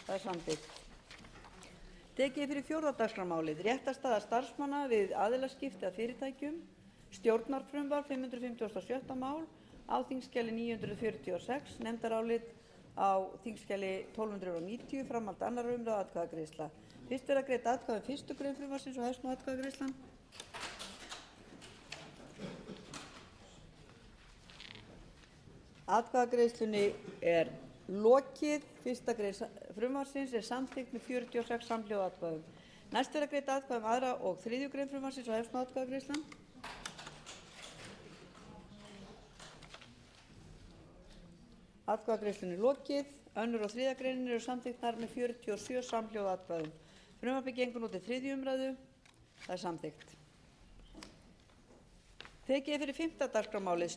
Það er samþykkt. Tekið er fyrir 4. dagskrármálið, réttarstaða starfsmanna við aðilaskipti að fyrirtækjum, stjórnarfrumvarp 556. mál á þingskjali 946, nefndarálit á þingskjali 1290, framhald 2. umræðu, atkvæðagreiðsla. Fyrst verða greidd atkvæði um 1. grein frumvarpsins og hefst nú atkvæðagreiðslan. Atkvæðagreiðslunni er lokið. 1. grein frumvarpsins er samþykkt með 46 samhljóða atkvæðum. Næst verða greidd atkvæði um 2. og 3. grein frumvarpsins og hefst nú atkvæðagreiðslan. Atkvæðagreiðslunni er lokið. 2. og 3. greinin eru samþykktar með 47 samhljóða atkvæðum. Frumvarpið gengur nú til 3. umræðu. Það er samþykkt. Tekið er fyrir 5. dagskrármálið,